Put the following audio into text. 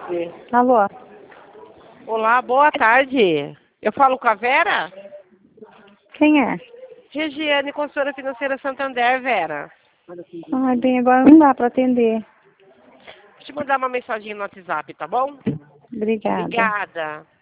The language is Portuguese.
Alô? Olá, boa tarde. Eu falo com a Vera? Quem é? Regiane, consultora financeira Santander, Vera. Ai, bem, agora não dá para atender. Deixa eu te mandar uma mensagem no WhatsApp, tá bom? Obrigada. Obrigada.